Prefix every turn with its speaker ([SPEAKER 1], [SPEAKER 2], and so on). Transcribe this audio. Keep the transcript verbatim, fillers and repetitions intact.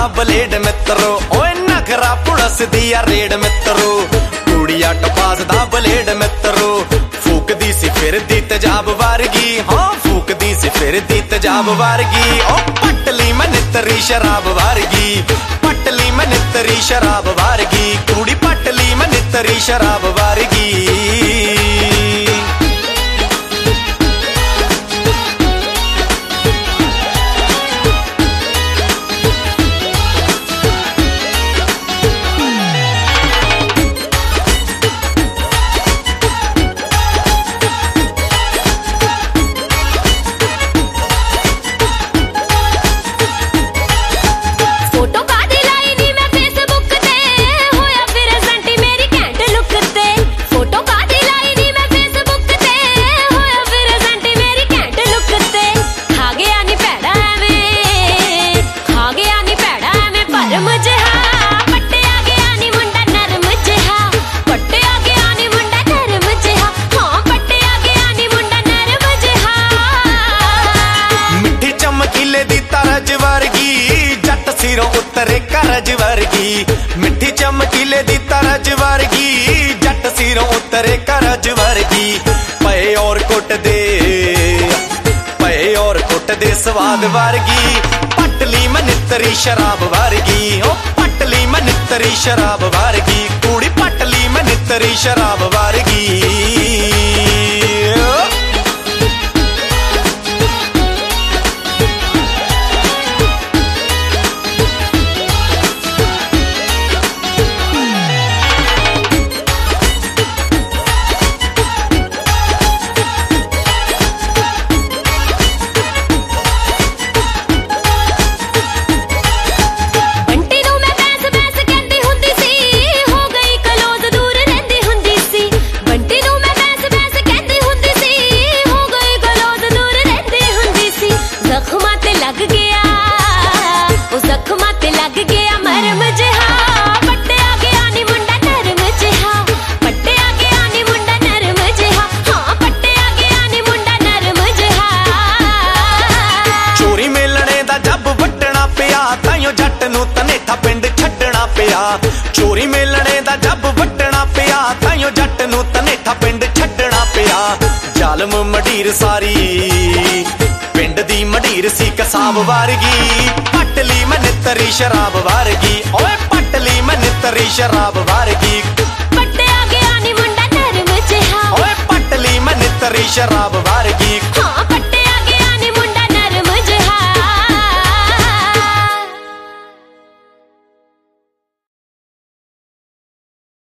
[SPEAKER 1] blade ਮਿੱਤਰੋ ਓਏ ਨਖਰਾ police ਦੀ ਆ ਰੇਡ ਮਿੱਤਰੋ ਕੁੜੀਆ ਟਪਾਸ ਦਾ ਬਲੇਡ ਮਿੱਤਰੋ ਫੂਕਦੀ ਸੀ ਫਿਰਦੀ ਤੇਜ਼ਾਬ ਵਰਗੀ ਹਾਂ ਫੂਕਦੀ ਸੀ ਫਿਰਦੀ ਤੇਜ਼ਾਬ ਵਰਗੀ ਓ ਪਟਲੀ ਮਨਿੱਤਰੀ ਸ਼ਰਾਬ ਵਰਗੀ ਪਟਲੀ ਮਨਿੱਤਰੀ ਸ਼ਰਾਬ ਵਰਗੀ ਕੁੜੀ ਪਟਲੀ ਮਨਿੱਤਰੀ ਸ਼ਰਾਬ ਵਰਗੀ ਉਤਰੇ ਕਰਜ ਵਰਗੀ ਮਿੱਠੀ ਚਮਕੀਲੇ ਦੀ ਤਰਜ ਵਰਗੀ ਜੱਟ ਸਿਰੋਂ ਉਤਰੇ ਕਰਜ ਵਰਗੀ ਪਏ ਔਰ ਕੁੱਟਦੇ ਪਏ ਔਰ ਕੁੱਟਦੇ ਸਵਾਦ ਵਰਗੀ ਪਟਲੀ ਮਨਿੱਤਰੀ ਸ਼ਰਾਬ ਵਰਗੀ ਓ ਪਟਲੀ ਮਨਿੱਤਰੀ ਸ਼ਰਾਬ ਵਰਗੀ ਕੁੜੀ ਪਟਲੀ ਮਨਿੱਤਰੀ ਸ਼ਰਾਬ ਵਰਗੀ ਜੱਟ ਨੂੰ ਤਨੇਠਾ ਪਿੰਡ ਛੱਡਣਾ ਪਿਆ ਚੋਰੀ ਮੇਲਣੇ ਦਾ ਜੱਬ ਵੱਟਣਾ ਪਿਆ ਤਾਈਓ ਜੱਟ ਨੂੰ ਤਨੇਠਾ ਪਿੰਡ ਛੱਡਣਾ ਪਿਆ ਜ਼ਾਲਮ ਮਢੀਰ ਸਾਰੀ ਪਿੰਡ ਦੀ ਮਢੀਰ ਸੀ ਕਸਾਬ ਵਰਗੀ ਪਟਲੀ ਮਨਿੱਤਰੀ ਸ਼ਰਾਬ ਵਰਗੀ ਓਏ ਪਟਲੀ ਮਨਿੱਤਰੀ ਸ਼ਰਾਬ ਵਰਗੀ
[SPEAKER 2] ਪੱਟਿਆ ਗਿਆ ਨੀ ਮੁੰਡਾ ਨਰਮ ਜਿਹਾ
[SPEAKER 1] ਓਏ ਪਟਲੀ ਮਨਿੱਤਰੀ ਸ਼ਰਾਬ